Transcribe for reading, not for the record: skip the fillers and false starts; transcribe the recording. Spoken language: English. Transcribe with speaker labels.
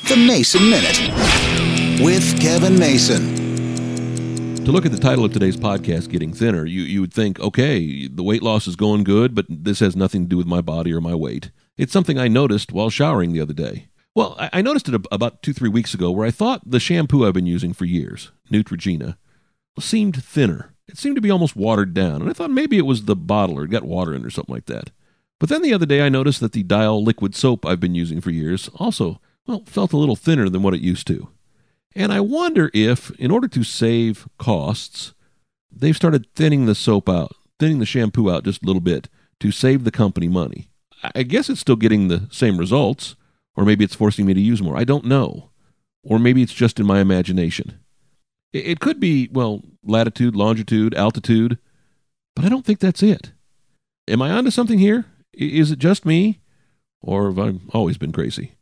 Speaker 1: The Mason Minute with Kevin Mason.
Speaker 2: To look at the title of today's podcast, Getting Thinner, you would think, okay, the weight loss is going good, but this has nothing to do with my body or my weight. It's something I noticed while showering the other day. Well, I noticed it about 2-3 weeks ago where I thought the shampoo I've been using for years, Neutrogena, seemed thinner. It seemed to be almost watered down, and I thought maybe it was the bottle or it got water in or something like that. But then the other day I noticed that the Dial liquid soap I've been using for years also, felt a little thinner than what it used to. And I wonder if, in order to save costs, they've started thinning the shampoo out just a little bit to save the company money. I guess it's still getting the same results, or maybe it's forcing me to use more. I don't know. Or maybe it's just in my imagination. It could be, latitude, longitude, altitude, but I don't think that's it. Am I onto something here? Is it just me? Or have I always been crazy?